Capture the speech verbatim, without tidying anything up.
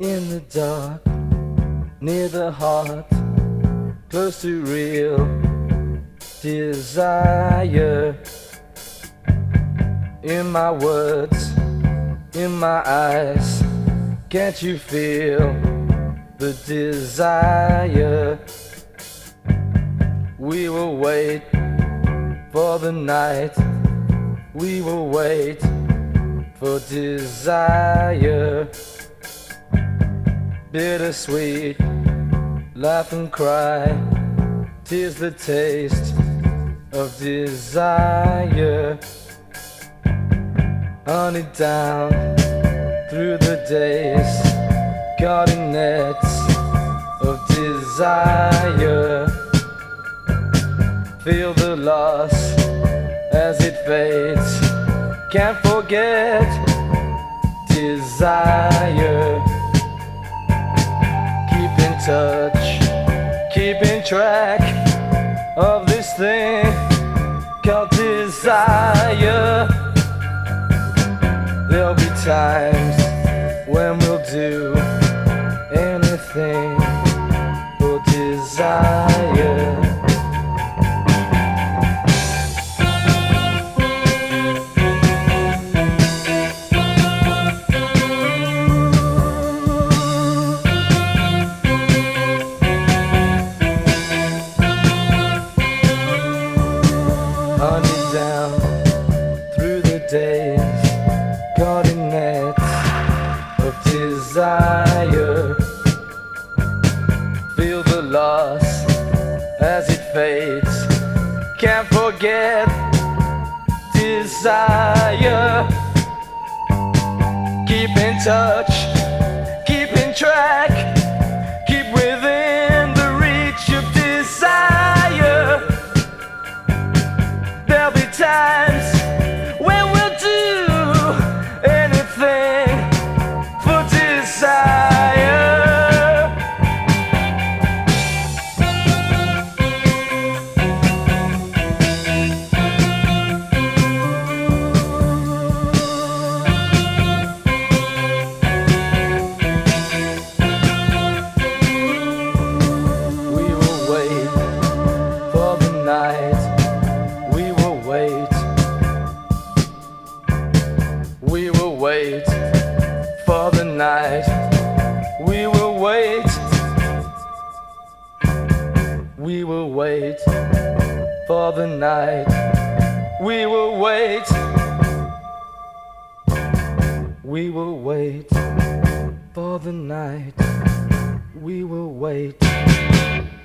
in the dark, near the heart, close to real desire. In my words, in my eyes, can't you feel the desire? We will wait for the night, we will wait for desire. Bittersweet, laugh and cry, tis the taste of desire. On it down through the days, guarding nets of desire. Feel the loss as it fades, can't forget desire. Keep in touch, keep in track of this thing called desire. There'll be times when we'll do anything for desire. Hunting down through the days, guarding nets of desire. Feel the loss as it fades, can't forget desire. Keep in touch, keep in track, keep within the reach of desire. There'll be times when we'll do anything for desire. We will wait for the night, we will wait, we will wait for the night, we will wait, we will wait for the night, we will wait, we will wait for the night, we will wait.